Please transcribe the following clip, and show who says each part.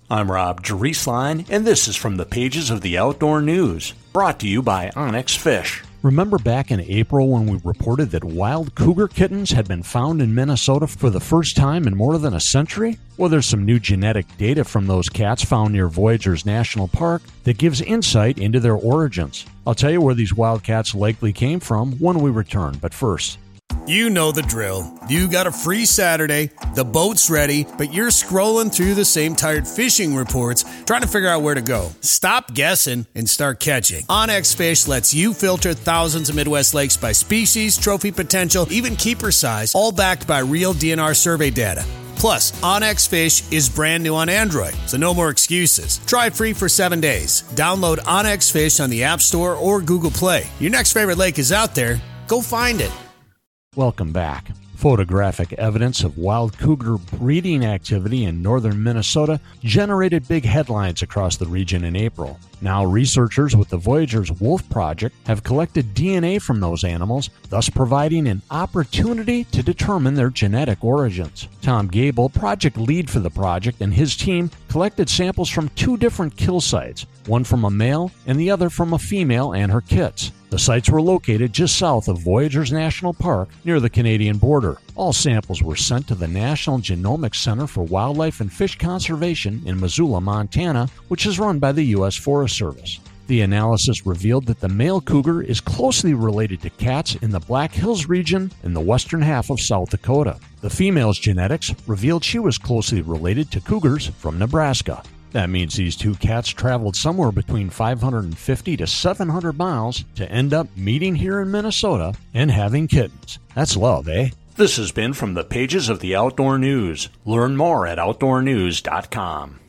Speaker 1: I'm Rob Drieslein, and this is from the pages of the Outdoor News, brought to you by Onyx Fish. Remember back in April when we reported that wild cougar kittens had been found in Minnesota for the first time in more than a century? Well, there's some new genetic data from those cats found near Voyageurs National Park that gives insight into their origins. I'll tell you where these wild cats likely came from when we return, but first...
Speaker 2: You know the drill. You got a free Saturday, the boat's ready, but you're scrolling through the same tired fishing reports trying to figure out where to go. Stop guessing and start catching. Onyx Fish lets you filter thousands of Midwest lakes by species, trophy potential, even keeper size, all backed by real DNR survey data. Plus, Onyx Fish is brand new on Android, so no more excuses. Try free for 7 days. Download Onyx Fish on the App Store or Google Play. Your next favorite lake is out there. Go find it.
Speaker 1: Welcome back. Photographic evidence of wild cougar breeding activity in northern Minnesota generated big headlines across the region in April. Now researchers with the Voyageurs Wolf Project have collected DNA from those animals, thus providing an opportunity to determine their genetic origins. Tom Gable, project lead for the project, and his team collected samples from 2 different kill sites, one from a male and the other from a female and her kits. The sites were located just south of Voyageurs National Park near the Canadian border. All samples were sent to the National Genomics Center for Wildlife and Fish Conservation in Missoula, Montana, which is run by the U.S. Forest Service. The analysis revealed that the male cougar is closely related to cats in the Black Hills region in the western half of South Dakota. The female's genetics revealed she was closely related to cougars from Nebraska. That means these 2 cats traveled somewhere between 550 to 700 miles to end up meeting here in Minnesota and having kittens. That's love, eh? This has been from the pages of the Outdoor News. Learn more at OutdoorNews.com.